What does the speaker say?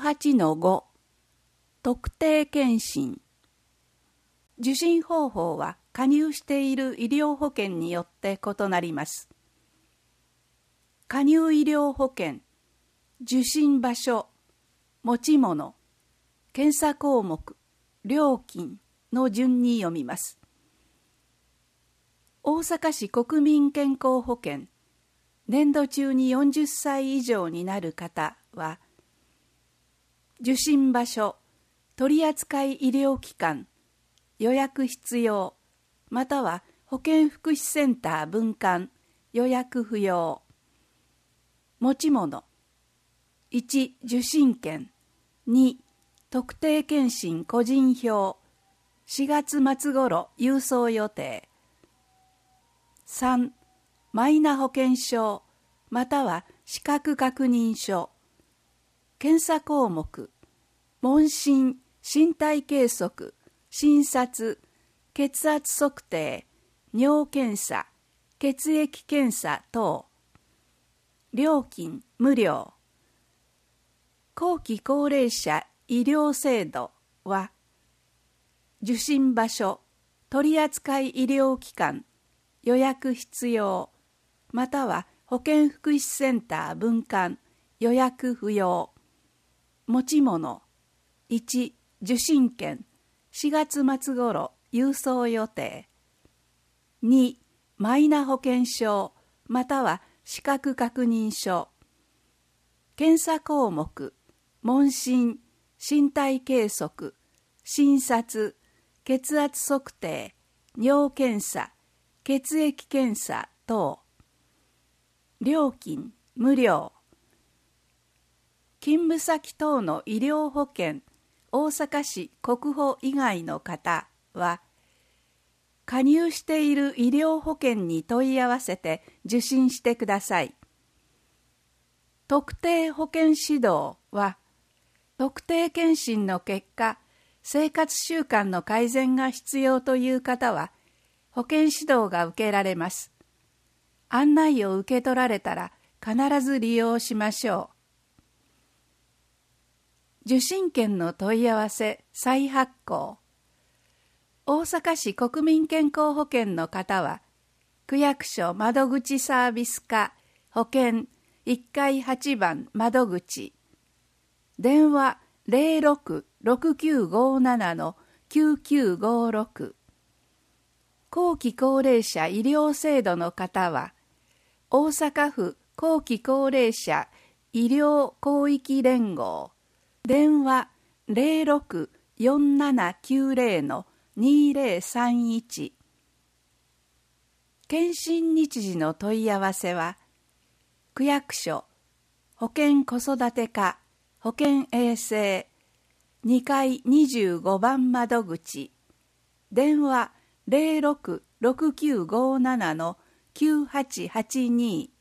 18-5 特定健診。受診方法は加入している医療保険によって異なります。加入医療保険、受診場所、持ち物、検査項目、料金の順に読みます。大阪市国民健康保険、年度中に40歳以上になる方は、受診場所、取扱医療機関、予約必要、または保健福祉センター分館、予約不要。持ち物、1、受診券、2、特定健診個人票、4月末頃郵送予定。3、マイナ保険証、または資格確認書。検査項目、問診、身体計測、診察、血圧測定、尿検査、血液検査等。料金無料。後期高齢者医療制度は、受診場所、取扱医療機関、予約必要、または保健福祉センター分館、予約不要。持ち物、1、受診券、4月末頃郵送予定。2、マイナ保険証、または資格確認書。検査項目、問診、身体計測、診察、血圧測定、尿検査、血液検査等。料金無料。勤務先等の医療保険、大阪市国保以外の方は、加入している医療保険に問い合わせて受診してください。特定保険指導は、特定健診の結果、生活習慣の改善が必要という方は、保険指導が受けられます。案内を受け取られたら必ず利用しましょう。受診券の問い合わせ再発行。大阪市国民健康保険の方は、区役所窓口サービス課保険1階8番窓口。電話06-6957-9956。後期高齢者医療制度の方は、大阪府後期高齢者医療広域連合。電話06-4790-2031。検診日時の問い合わせは、区役所、保健子育て課、保健衛生、2階25番窓口、電話06-6957-9882。